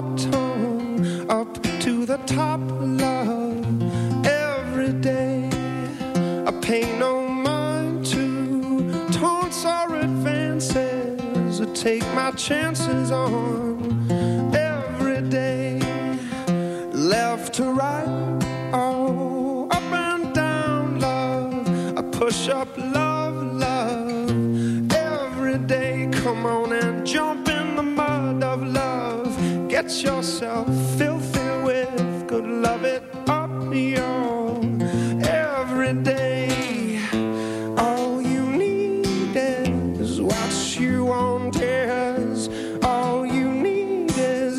bottom up to the top, love. Every day I pay no mind to taunts or advances I take my chances on. Every day, left to right, oh, up and down, love. I push up, love, love. Every day, come on and jump in the mud of love. Get yourself filthy with good, love it up, yo. Every day, all you need is what you want is. All you need is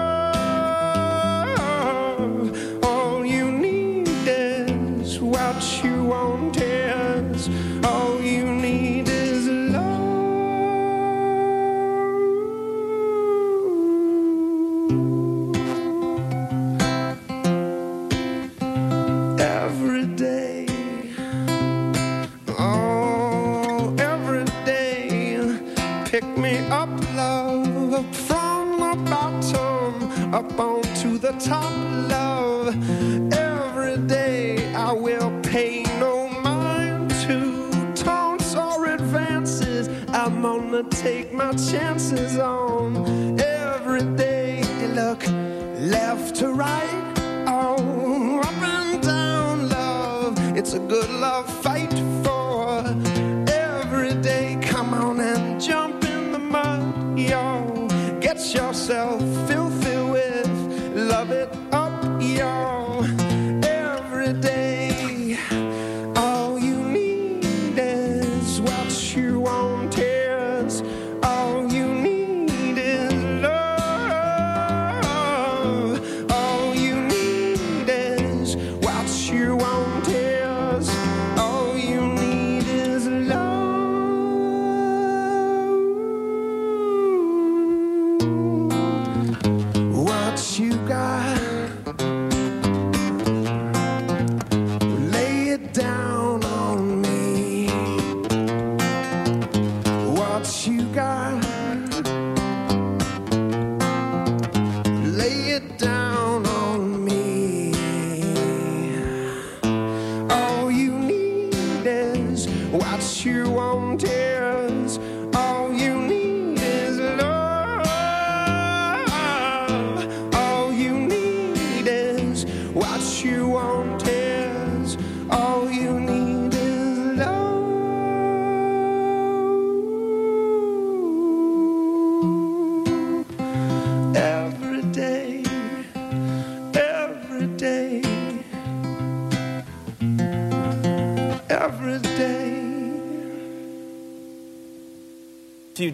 love. All you need is what you want is. All you need is love. Every day, oh, every day, pick me up, love, up from the bottom, up onto the top, love. Every day I will pay no mind to taunts or advances I'm gonna take my chances on. Every day, look left to right, oh, up and down, love. It's a good love fight for. Every day, come on and jump in the mud, yo. Get yourself filthy with love it up, yo. Every day, all you need is what you want is. All you need is love. All you need is what you want is. All you need is love. What you got, lay it down on me. What you got, lay it down on me. All you need is what you want is. All you need is love. All you need is what you want is. All you need is love. Every day, every day, every day.